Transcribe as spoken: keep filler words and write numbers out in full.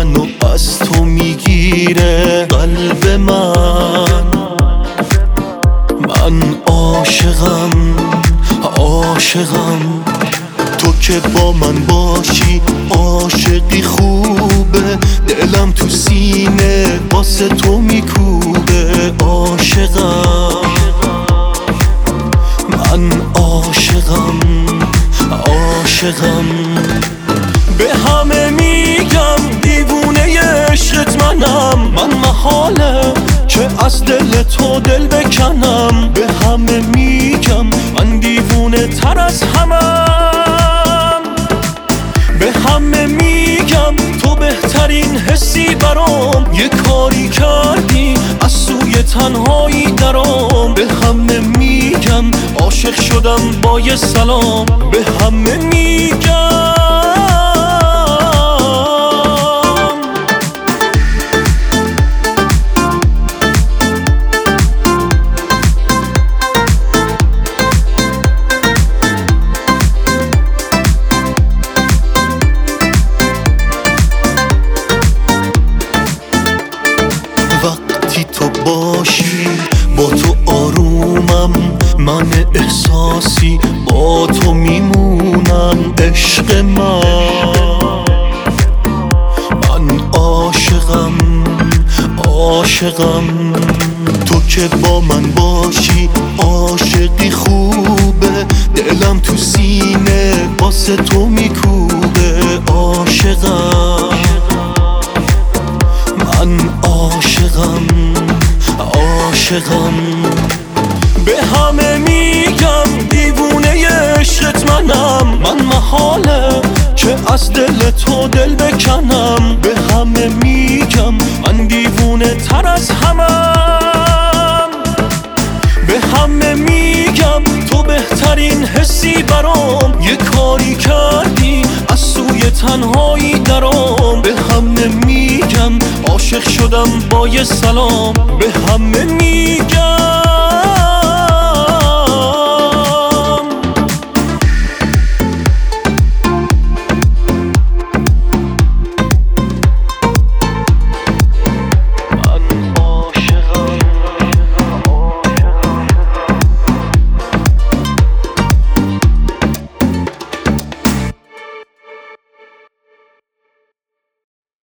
منو از تو میگیره قلب من. من عاشقم عاشقم تو که با من باشی عاشقی خوبه، دلم تو سینه واسه تو میکوبه. عاشقم من عاشقم عاشقم به همه میگم دیوونه عشقت منم. من محاله که از دل تو دل بکنم. به همه میگم من دیوونه تر از همم. به همه میگم تو بهترین حسی برام. یه کاری کردی از سوی تنهایی درام. به همه میگم عاشق شدم با یه سلام. به همه میگم وقتی تو باشی با تو آرومم. من احساسی با تو میمونم. عشق من من عاشقم عاشقم تو که با من باشی عاشقی خوبه، دلم تو سینه واسه تو میکوبه. عاشقم من عاشقم عاشقم به همه میگم دیوونه عشقت منم. من محاله که از دل تو دل بکنم. به همه میگم من دیوونه تر از همم. به همه میگم تو بهترین حسی برام. یه کاری کردی از سوی تنهایی درام. به همه میگم عاشق شدم با یه سلام. به همه